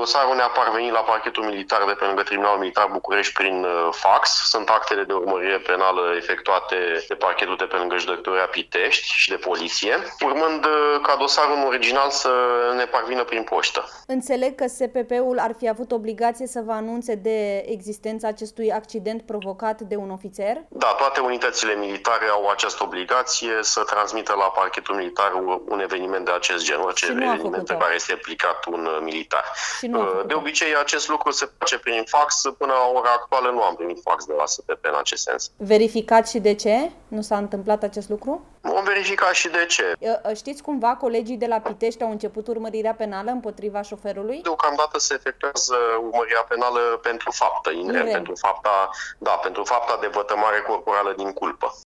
Dosarul ne-a parvenit la parchetul militar de pe lângă Tribunalul Militar București prin fax. Sunt actele de urmărire penală efectuate de parchetul de pe lângă Judecătoria Pitești și de poliție, urmând ca dosarul în original să ne parvină prin poștă. Înțeleg că SPP-ul ar fi avut obligație să vă anunțe de existența acestui accident provocat de un ofițer? Da, toate unitățile militare au această obligație să transmită la parchetul militar un eveniment de acest gen, orice eveniment pe care este implicat un militar. De obicei, acest lucru se face prin fax. Până la ora actuală nu am primit fax de la SPP în acest sens. Verificați și de ce nu s-a întâmplat acest lucru? Vom verifica și de ce. Știți cumva, colegii de la Pitești au început urmărirea penală împotriva șoferului? Deocamdată se efectuează urmărirea penală pentru faptă, pentru fapta de vătămare corporală din culpă.